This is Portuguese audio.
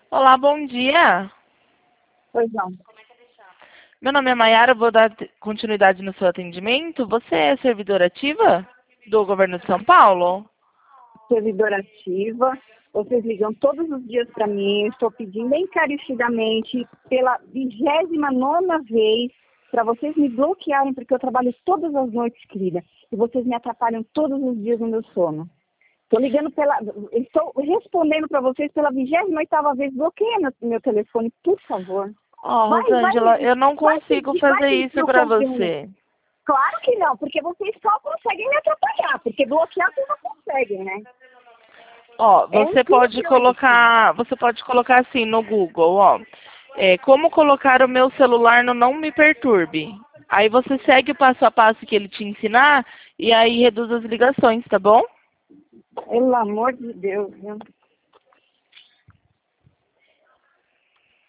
Olá, bom dia. Pois não. Meu nome é Maiara, vou dar continuidade no seu atendimento. Você é servidora ativa do governo de São Paulo? Servidora ativa. Vocês ligam todos os dias para mim. Eu estou pedindo encarecidamente pela 29ª vez para vocês me bloquearem, porque eu trabalho todas as noites, querida. E vocês me atrapalham todos os dias no meu sono. Estou respondendo para vocês pela 28ª vez. Bloqueia meu telefone, por favor. Ó, Vai, Rosângela, eu não consigo vai fazer pedir isso o para convênio. você. Claro que não, porque vocês só conseguem me atrapalhar, porque bloquear vocês não conseguem, né? Ó, É impressionante. você pode colocar assim no Google, ó. Como colocar o meu celular no Não Me Perturbe. Aí você segue o passo a passo que ele te ensinar e aí reduz as ligações, tá bom? Pelo amor de Deus, viu?